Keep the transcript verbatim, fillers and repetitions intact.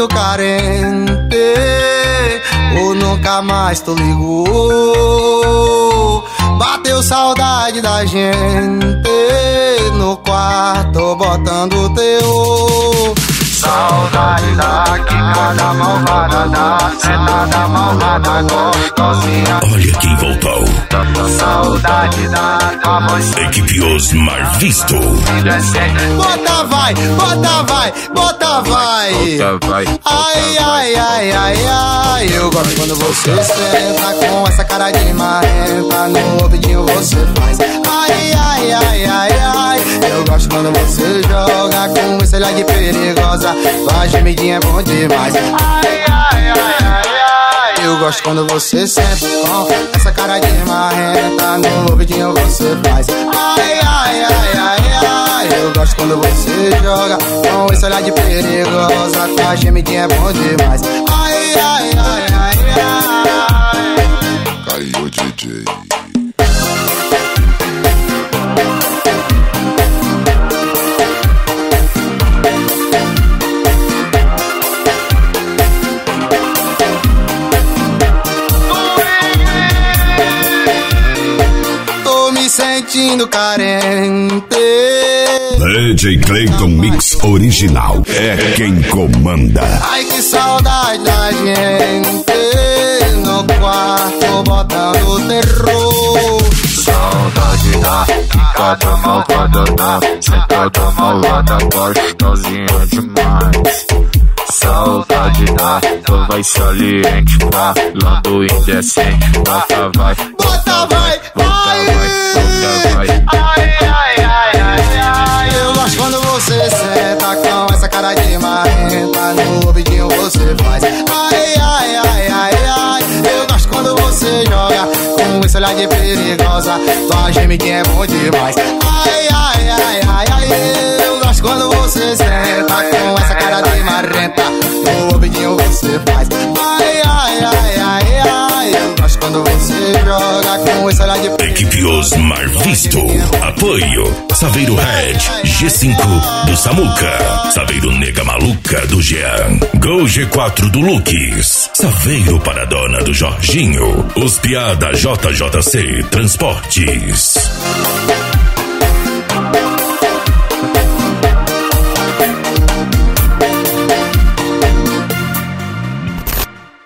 sentindo carente, ou nunca mais tu ligou? Bateu saudade da gente no quarto botando teu. Saudade da quicada malvada, da sentada malvada, gostosinha. Olha quem voltou. Saudade da voz. Equipe Osmar Visto. Bota vai, bota vai, bota vai. Bota vai. Ai, ai, ai, ai, ai. Eu gosto quando você senta com essa cara de marrenta. No ouvidinho você faz. Ai, ai, ai, ai, ai. Eu gosto quando você joga com esse olhar de perigosa. Tua gemidinha é bom demais. Ai, ai, ai, ai, ai. Eu gosto quando você senta com essa cara de marrenta. No ouvidinho você faz. Ai, ai, ai, ai, ai. Eu gosto quando você joga com esse olhar de perigosa. Tua gemidinha é bom demais. Ai, ai, ai, ai, ai. Caiu D J. Sentindo carente. D J Clayton Mix Original é quem comanda. Ai, que saudade da gente no quarto botando terror. Saudade da quicada malvada, da sentada malvada, gostosinha demais. Saudade da tua voz saliente, falando indecente. Bota vai, bota vai, vai, bota vai. Ai, ai, ai, ai, ai. Eu gosto quando você senta com essa cara de marrenta. No ouvidinho você faz. Ai, ai, ai, ai, ai. Eu gosto quando você joga com esse olhar de perigosa. Tua gemidinha é bom demais. Ai, ai, ai, ai, ai. Eu gosto quando você senta com essa cara de marrenta. No ouvidinho você faz. Ai, ai, ai, ai, ai. Eu gosto quando você joga com esse olhar de perigosa. Equipe Osmar Visto. Apoio Saveiro Red G cinco do Samuca, Saveiro Nega Maluca do Jean, Gol G quatro do Lucas, Saveiro para a dona do Jorginho, Os Piada J J C Transportes.